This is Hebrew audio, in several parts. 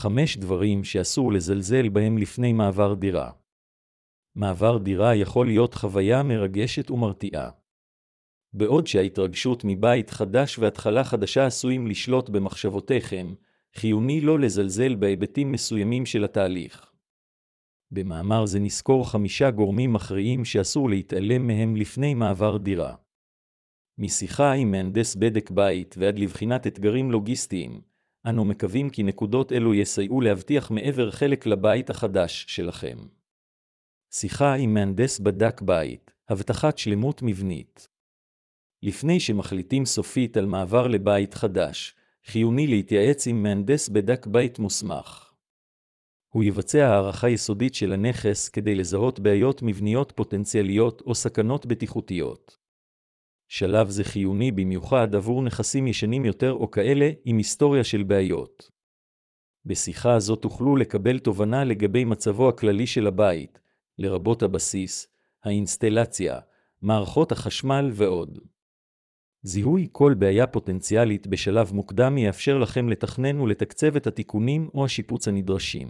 5 דברים שאסור לזלזל בהם לפני מעבר דירה. מעבר דירה יכול להיות חוויה מרגשת ומרתיעה. בעוד שההתרגשות מבית חדש והתחלה חדשה עשויים לשלוט במחשבותיכם, חיוני לא לזלזל בהיבטים מסוימים של התהליך. במאמר זה נזכור 5 גורמים מכריעים שאסור להתעלם מהם לפני מעבר דירה. משיחה עם מהנדס בדק בית ועד לבחינת אתגרים לוגיסטיים, אנו מקווים כי נקודות אלו יסייעו להבטיח מעבר חלק לבית החדש שלכם. שיחה עם מהנדס בדק בית, הבטחת שלמות מבנית. לפני שמחליטים סופית על מעבר לבית חדש, חיוני להתייעץ עם מהנדס בדק בית מוסמך. הוא יבצע הערכה יסודית של הנכס כדי לזהות בעיות מבניות פוטנציאליות או סכנות בטיחותיות. שלב זה חיוני במיוחד עבור נכסים ישנים יותר או כאלה עם היסטוריה של בעיות. בשיחה הזו תוכלו לקבל תובנה לגבי מצבו הכללי של הבית, לרבות הבסיס, האינסטלציה, מערכות החשמל ועוד. זיהוי כל בעיה פוטנציאלית בשלב מוקדם יאפשר לכם לתכנן ולתקצב את התיקונים או השיפוץ הנדרשים.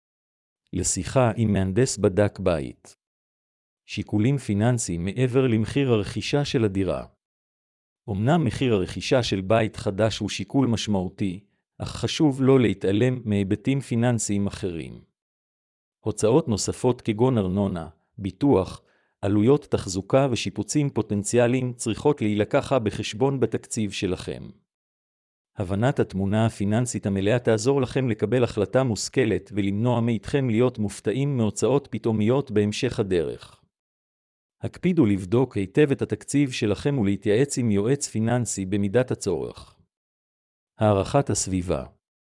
לשיחה עם מהנדס בדק בית. שיקולים פיננסיים מעבר למחיר הרכישה של הדירה. אמנם מחיר הרכישה של בית חדש הוא שיקול משמעותי, אך חשוב לא להתעלם מהיבטים פיננסיים אחרים. הוצאות נוספות כגון ארנונה, ביטוח, עלויות תחזוקה ושיפוצים פוטנציאליים צריכות להילקח בחשבון בתקציב שלכם. הבנת התמונה הפיננסית המלאה תעזור לכם לקבל החלטה מושכלת ולמנוע מאיתכם להיות מופתעים מהוצאות פתאומיות בהמשך הדרך. הקפידו לבדוק היטב את התקציב שלכם ולהתייעץ עם יועץ פיננסי במידת הצורך. הערכת הסביבה.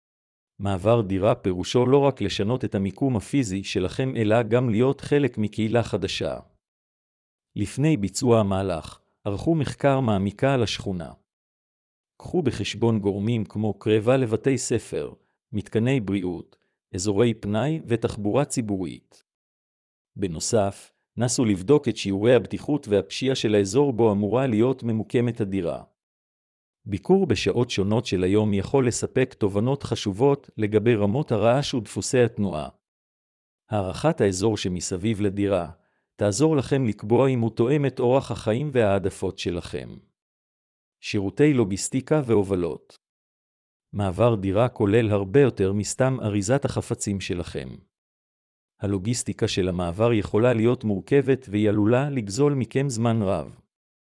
מעבר דירה פירושו לא רק לשנות את המיקום הפיזי שלכם אלא גם להיות חלק מקהילה חדשה. לפני ביצוע המהלך, ערכו מחקר מעמיקה על השכונה. קחו בחשבון גורמים כמו קרבה לבתי ספר, מתקני בריאות, אזורי פנאי ותחבורה ציבורית. בנוסף, נסו לבדוק את שיעורי הבטיחות והפשיעה של האזור בו אמורה להיות ממוקמת הדירה. ביקור בשעות שונות של היום יכול לספק תובנות חשובות לגבי רמות הרעש ודפוסי התנועה. הערכת האזור שמסביב לדירה תעזור לכם לקבוע אם הוא תואם את אורח החיים והעדפות שלכם. שירותי לוגיסטיקה והובלות. מעבר דירה כולל הרבה יותר מסתם אריזת החפצים שלכם. הלוגיסטיקה של המעבר יכולה להיות מורכבת והיא עלולה לגזול מכם זמן רב.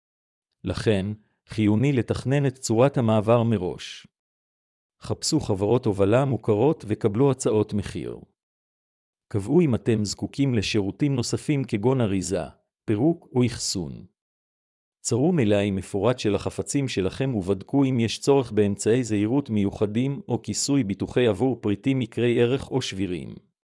לכן, חיוני לתכנן את צורת המעבר מראש. חפשו חברות הובלה מוכרות וקבלו הצעות מחיר. קבעו אם אתם זקוקים לשירותים נוספים כגון אריזה, פירוק או אחסון. צרו מלאי מפורט של החפצים שלכם ובדקו אם יש צורך באמצעי זהירות מיוחדים או כיסוי ביטוחי עבור פריטים יקרי ערך או שבירים.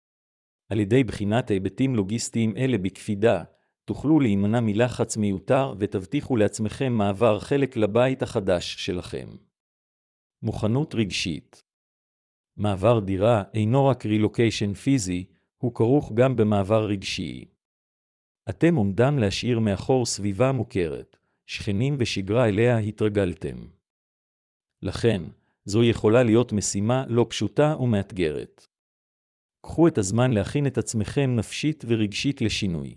על ידי בחינת היבטים לוגיסטיים אלה בקפידה, תוכלו להימנע מלחץ מיותר ותבטיחו לעצמכם מעבר חלק לבית החדש שלכם. מוכנות רגשית. מעבר דירה אינו רק רילוקיישן פיזי, הוא כרוך גם במעבר רגשי. אתם עומדים להשאיר מאחור סביבה מוכרת, שכנים ושגרה אליה התרגלתם. לכן, זו יכולה להיות משימה לא פשוטה ומאתגרת. קחו את הזמן להכין את עצמכם נפשית ורגשית לשינוי.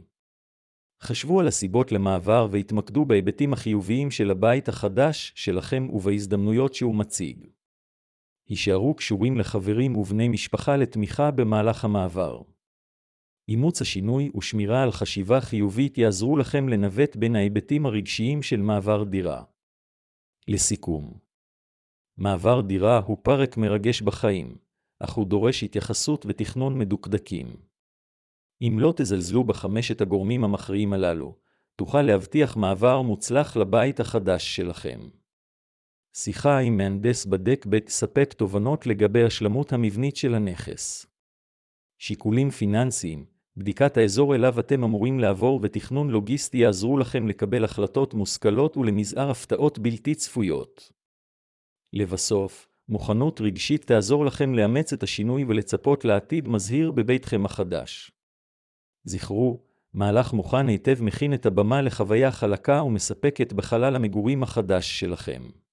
חשבו על הסיבות למעבר והתמקדו בהיבטים החיוביים של הבית החדש שלכם ובהזדמנויות שהוא מציג. הישארו קשורים לחברים ובני משפחה לתמיכה במהלך המעבר. אימוץ השינוי ושמירה על חשיבה חיובית יעזרו לכם לנווט בין ההיבטים הרגשיים של מעבר דירה. לסיכום, מעבר דירה הוא פרק מרגש בחיים, אך הוא דורש התייחסות ותכנון מדוקדקים. אם לא תזלזלו בחמשת הגורמים המכריעים הללו, תוכל להבטיח מעבר מוצלח לבית החדש שלכם. שיחה עם מהנדס בדק בית תספק תובנות לגבי השלמות המבנית של הנכס. שיקולים פיננסיים, בדיקת האזור אליו אתם אמורים לעבור ותכנון לוגיסטי יעזרו לכם לקבל החלטות מושכלות ולמזער הפתעות בלתי צפויות. לבסוף, מוכנות רגשית תעזור לכם לאמץ את השינוי ולצפות לעתיד מזהיר בביתכם החדש. זכרו, מהלך מוכן היטב מכין את הבמה לחוויה חלקה ומספקת בחלל המגורים החדש שלכם.